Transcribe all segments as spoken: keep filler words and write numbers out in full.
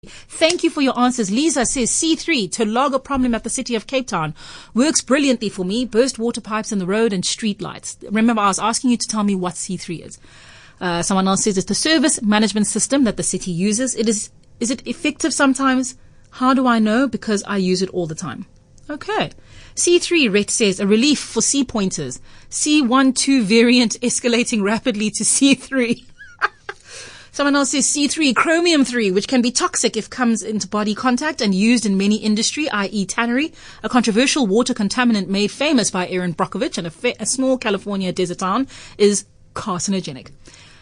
Thank you for your answers. Lisa says C three, to log a problem at the City of Cape Town. Works brilliantly for me. Burst water pipes in the road and street lights. Remember, I was asking you to tell me what C three is. Uh, someone else says it's the service management system that the city uses. It is, is it effective sometimes? How do I know? Because I use it all the time. Okay. C three, Rhett says, a relief for C pointers. C one two variant escalating rapidly to C three. Someone else says C three, chromium three, which can be toxic if comes into body contact and used in many industry, that is tannery, a controversial water contaminant made famous by Aaron Brockovich in a, fa- a small California desert town, is carcinogenic.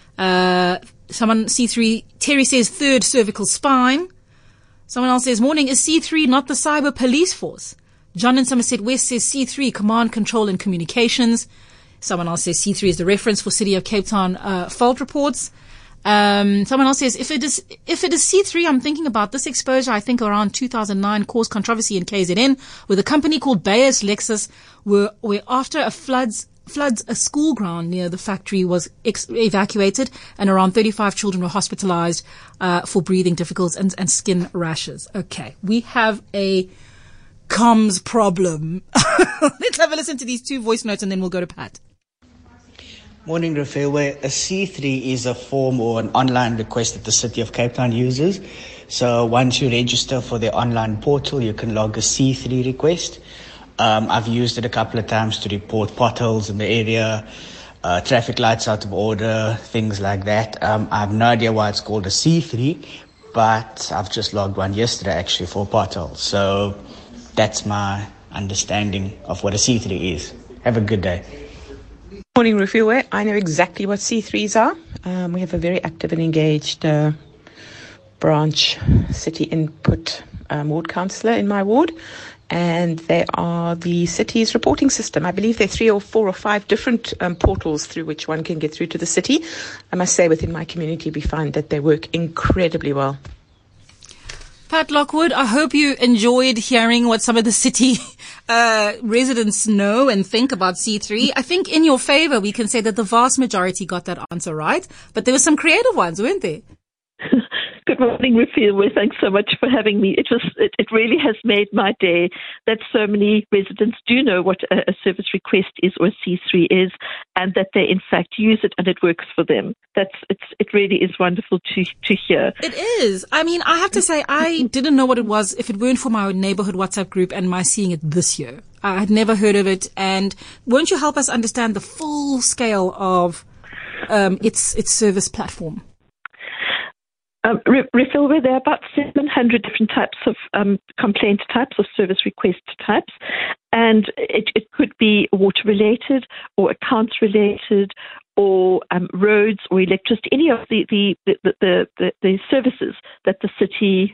Uh, someone, C three, Terry says third, cervical spine. Someone else says, morning, is C three not the cyber police force? John in Somerset West says C three, command, control and communications. Someone else says C three is the reference for City of Cape Town uh, fault reports. Um, someone else says, if it is, if it is C three, I'm thinking about this exposure, I think around two thousand nine caused controversy in K Z N with a company called Bayes Lexus where, where after a floods, floods, a school ground near the factory was ex- evacuated and around thirty-five children were hospitalized, uh, for breathing difficulties and, and skin rashes. Okay. We have a comms problem. Let's have a listen to these two voice notes and then we'll go to Pat. Morning, Raphael. Where a C three is a form or an online request that the City of Cape Town uses. So once you register for the online portal, you can log a C three request. Um, I've used it a couple of times to report potholes in the area, uh, traffic lights out of order, things like that. Um, I have no idea why it's called a C three, but I've just logged one yesterday actually for potholes. So that's my understanding of what a C three is. Have a good day. Morning, Raphael. I know exactly what C threes are. Um, we have a very active and engaged uh, branch city input um, ward councillor in my ward, and they are the city's reporting system. I believe there are three or four or five different um, portals through which one can get through to the city. I must say, within my community, we find that they work incredibly well. Pat Lockwood, I hope you enjoyed hearing what some of the city uh, residents know and think about C three. I think in your favor, we can say that the vast majority got that answer right, but there were some creative ones, weren't there? Good morning, Raphael. Well, thanks so much for having me. It was it, it really has made my day that so many residents do know what a, a service request is or a C three is, and that they in fact use it and it works for them. That's it's it really is wonderful to to hear. It is. I mean, I have to say, I didn't know what it was if it weren't for my neighborhood WhatsApp group and my seeing it this year. I had never heard of it, and won't you help us understand the full scale of um, its its service platform? Um, Raphael, there are about seven hundred different types of um, complaint types or service request types, and it, it could be water related or accounts related or um, roads or electricity, any of the the, the, the, the, the services that the city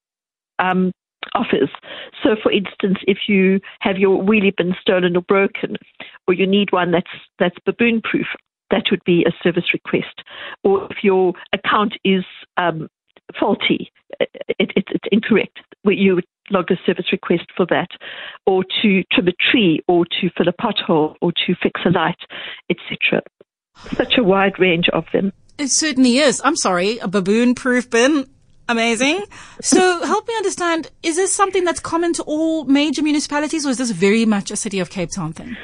um, offers. So, for instance, if you have your wheelie bin stolen or broken, or you need one that's that's baboon proof, that would be a service request. Or if your account is um, faulty, it, it, it's incorrect, you would log a service request for that. Or to trim a tree, or to fill a pothole, or to fix a light, et cetera. Such a wide range of them. It certainly is. I'm sorry, a baboon-proof bin. Amazing. So help me understand, is this something that's common to all major municipalities, or is this very much a City of Cape Town thing?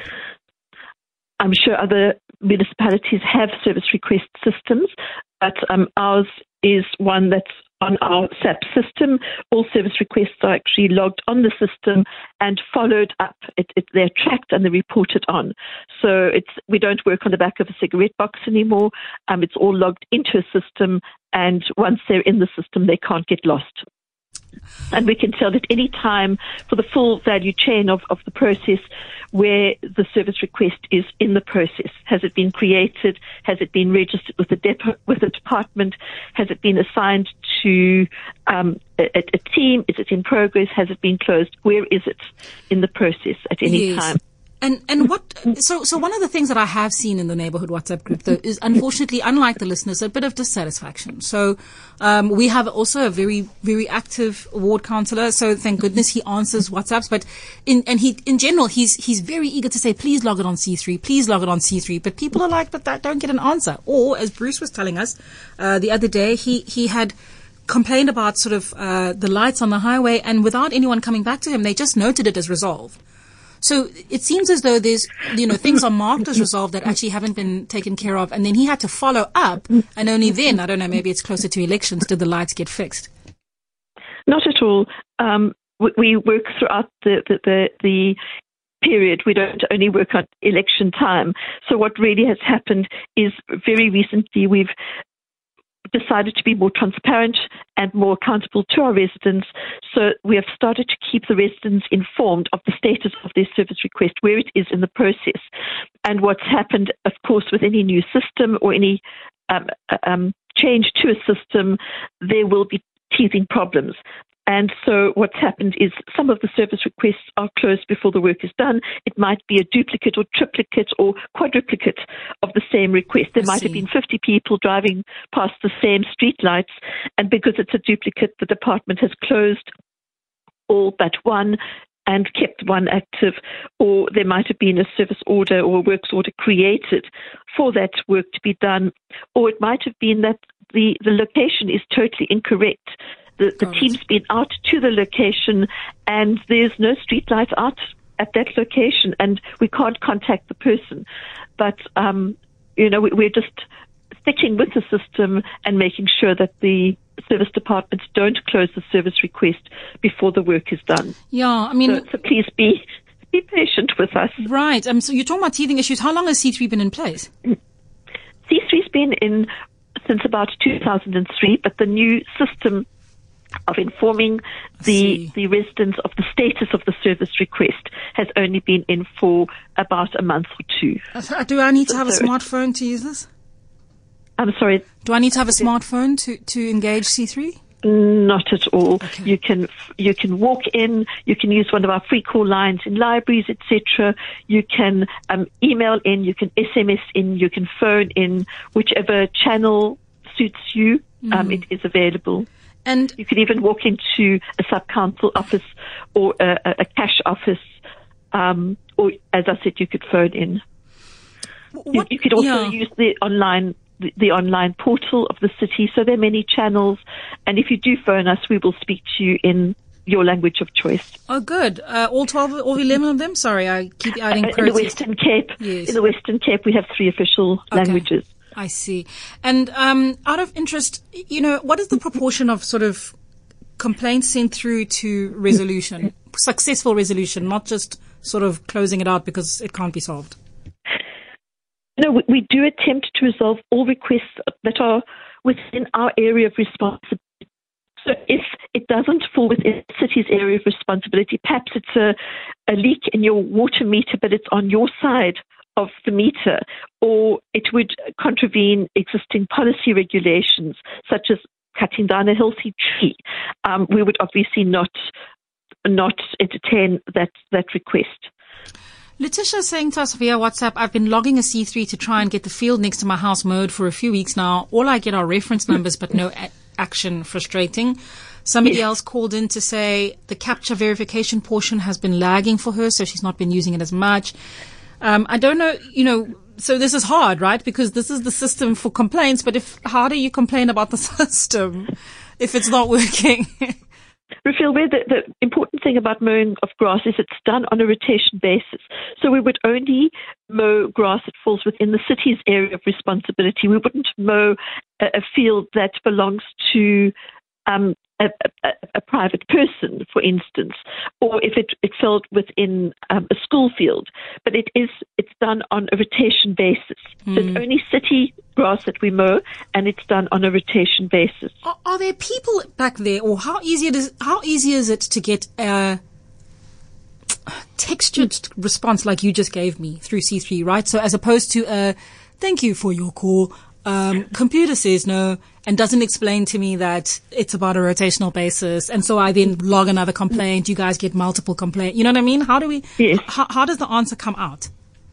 I'm sure other municipalities have service request systems, but um, ours is one that's on our S A P system. All service requests are actually logged on the system and followed up. It, it, they're tracked and they're reported on. So it's we don't work on the back of a cigarette box anymore. Um, it's all logged into a system, and once they're in the system, they can't get lost. And we can tell at any time for the full value chain of, of the process where the service request is in the process. Has it been created? Has it been registered with the dep- with the department? Has it been assigned to um, a, a team? Is it in progress? Has it been closed? Where is it in the process at any yes. time? And and what so so one of the things that I have seen in the neighborhood WhatsApp group, though, is unfortunately, unlike the listeners, a bit of dissatisfaction. So um, we have also a very very active ward councillor. So thank goodness he answers WhatsApps. But in and he in general he's he's very eager to say, please log it on C three, please log it on C three. But people are like, but that don't get an answer. Or as Bruce was telling us uh, the other day, he he had complained about sort of uh, the lights on the highway, and without anyone coming back to him, they just noted it as resolved. So it seems as though there's, you know, things are marked as resolved that actually haven't been taken care of, and then he had to follow up, and only then, I don't know, maybe it's closer to elections, did the lights get fixed? Not at all. Um, we, we work throughout the, the, the, the period. We don't only work on election time. So what really has happened is very recently we've decided to be more transparent and more accountable to our residents. So we have started to keep the residents informed of the status of their service request, where it is in the process. And what's happened, of course, with any new system or any um, um, change to a system, there will be teething problems. And so what's happened is some of the service requests are closed before the work is done. It might be a duplicate or triplicate or quadruplicate of the same request. There I might see. have been fifty people driving past the same street lights, and because it's a duplicate, the department has closed all but one and kept one active, or there might have been a service order or a works order created for that work to be done, or it might have been that the, the location is totally incorrect. The, the team's been out to the location and there's no street light out at that location and we can't contact the person. But, um, you know, we, we're just sticking with the system and making sure that the service departments don't close the service request before the work is done. Yeah, I mean... So, so please be, be patient with us. Right. Um, so you're talking about teething issues. How long has C three been in place? C three's been in since about two thousand three, but the new system of informing the the residents of the status of the service request has only been in for about a month or two. Uh, Do I need to have a So- smartphone to use this? I'm sorry, Do I need to have a smartphone to, to engage C three? not at all. Okay. You can you can walk in, you can use one of our free call lines in libraries, et cetera. You can um, email in, you can S M S in, you can phone in, whichever channel suits you. Um, it is available. And You could even walk into a sub-council office or a, a a cash office, um, or as I said, you could phone in. You, what, you could also yeah. use the online the, the online portal of the city. So there are many channels, and if you do phone us, we will speak to you in your language of choice. Oh, good. Uh, all twelve, all eleven of them? Sorry, I keep adding Uh, in the protests. Western Cape, Yes. in the Western Cape, we have three official Okay. languages. I see. And um, out of interest, you know, what is the proportion of sort of complaints sent through to resolution, successful resolution, not just sort of closing it out because it can't be solved? No, we, we do attempt to resolve all requests that are within our area of responsibility. So if it doesn't fall within the city's area of responsibility, perhaps it's a, a leak in your water meter, but it's on your side of the meter, or it would contravene existing policy regulations, such as cutting down a healthy tree, um, we would obviously not not entertain that, that request. Letitia is saying to us via WhatsApp, I've been logging a C three to try and get the field next to my house mowed for a few weeks now. All I get are reference numbers, but no a- action. Frustrating. Somebody else called in to say the capture verification portion has been lagging for her, so she's not been using it as much. Um, I don't know, you know, so this is hard, right? Because this is the system for complaints, but if, how do you complain about the system if it's not working? Raphael, where the, the important thing about mowing of grass is it's done on a rotation basis. So we would only mow grass that falls within the city's area of responsibility. We wouldn't mow a, a field that belongs to um, a, a, a private person, for instance, or if it, it fell within um, a school field. But it is it's done on a rotation basis. Mm. So it's only city grass that we mow, and it's done on a rotation basis. Are, are there people back there, or how easy it is? How easy is it to get a textured response like you just gave me through C three, right? So as opposed to a "thank you for your call," um, computer says no and doesn't explain to me that it's about a rotational basis, and so I then log another complaint. You guys get multiple complaints. You know what I mean? How do we? Yes. How, how does the answer come out?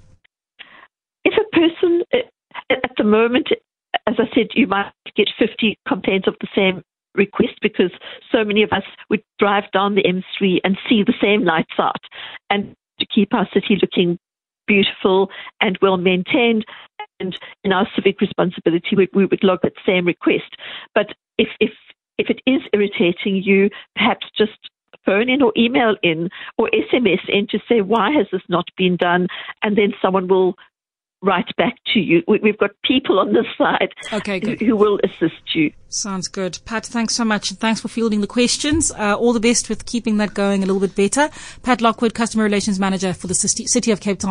If a person, uh, at the moment, as I said, you might get fifty complaints of the same request because so many of us would drive down the M three and see the same lights out. And to keep our city looking beautiful and well maintained, and in our civic responsibility, we, we would log that same request. But if, if if it is irritating you, perhaps just phone in or email in or S M S in to say, why has this not been done? And then someone will write back to you. We've got people on this side okay, good. who, who will assist you. Sounds good. Pat, thanks so much. Thanks for fielding the questions. Uh, all the best with keeping that going a little bit better. Pat Lockwood, Customer Relations Manager for the City of Cape Town.